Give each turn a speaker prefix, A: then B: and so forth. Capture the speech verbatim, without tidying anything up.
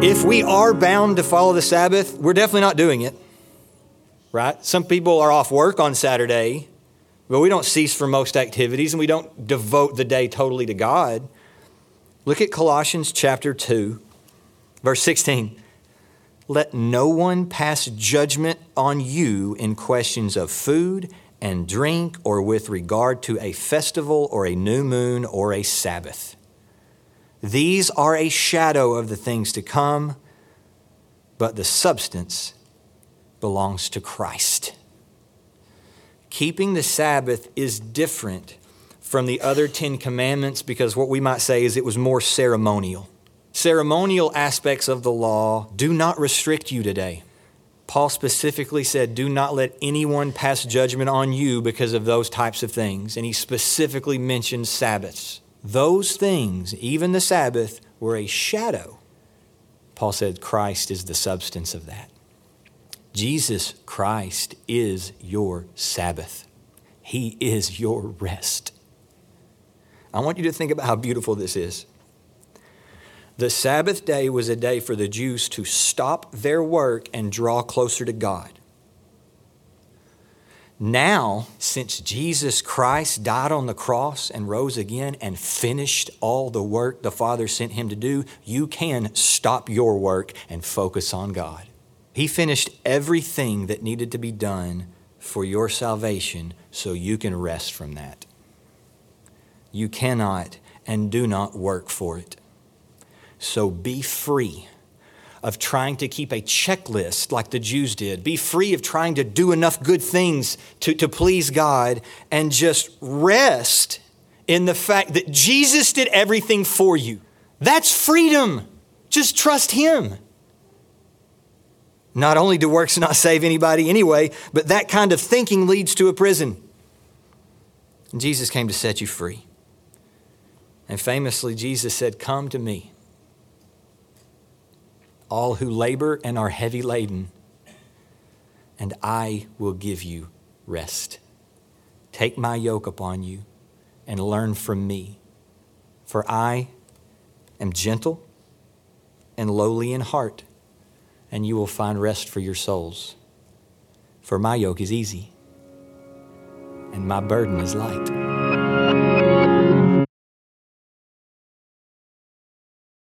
A: If we are bound to follow the Sabbath, we're definitely not doing it, right? Some people are off work on Saturday, but we don't cease from most activities and we don't devote the day totally to God. Look at Colossians chapter two, verse sixteen. Let no one pass judgment on you in questions of food and drink or with regard to a festival or a new moon or a Sabbath. These are a shadow of the things to come, but the substance belongs to Christ. Keeping the Sabbath is different from the other Ten Commandments because what we might say is it was more ceremonial. Ceremonial aspects of the law do not restrict you today. Paul specifically said, do not let anyone pass judgment on you because of those types of things. And he specifically mentioned Sabbaths. Those things, even the Sabbath, were a shadow. Paul said Christ is the substance of that. Jesus Christ is your Sabbath. He is your rest. I want you to think about how beautiful this is. The Sabbath day was a day for the Jews to stop their work and draw closer to God. Now, since Jesus Christ died on the cross and rose again and finished all the work the Father sent him to do, you can stop your work and focus on God. He finished everything that needed to be done for your salvation so you can rest from that. You cannot and do not work for it. So be free of trying to keep a checklist like the Jews did. Be free of trying to do enough good things to, to please God and just rest in the fact that Jesus did everything for you. That's freedom. Just trust Him. Not only do works not save anybody anyway, but that kind of thinking leads to a prison. And Jesus came to set you free. And famously, Jesus said, "Come to me, all who labor and are heavy laden, and I will give you rest. Take my yoke upon you and learn from me, for I am gentle and lowly in heart, and you will find rest for your souls. For my yoke is easy and my burden is light."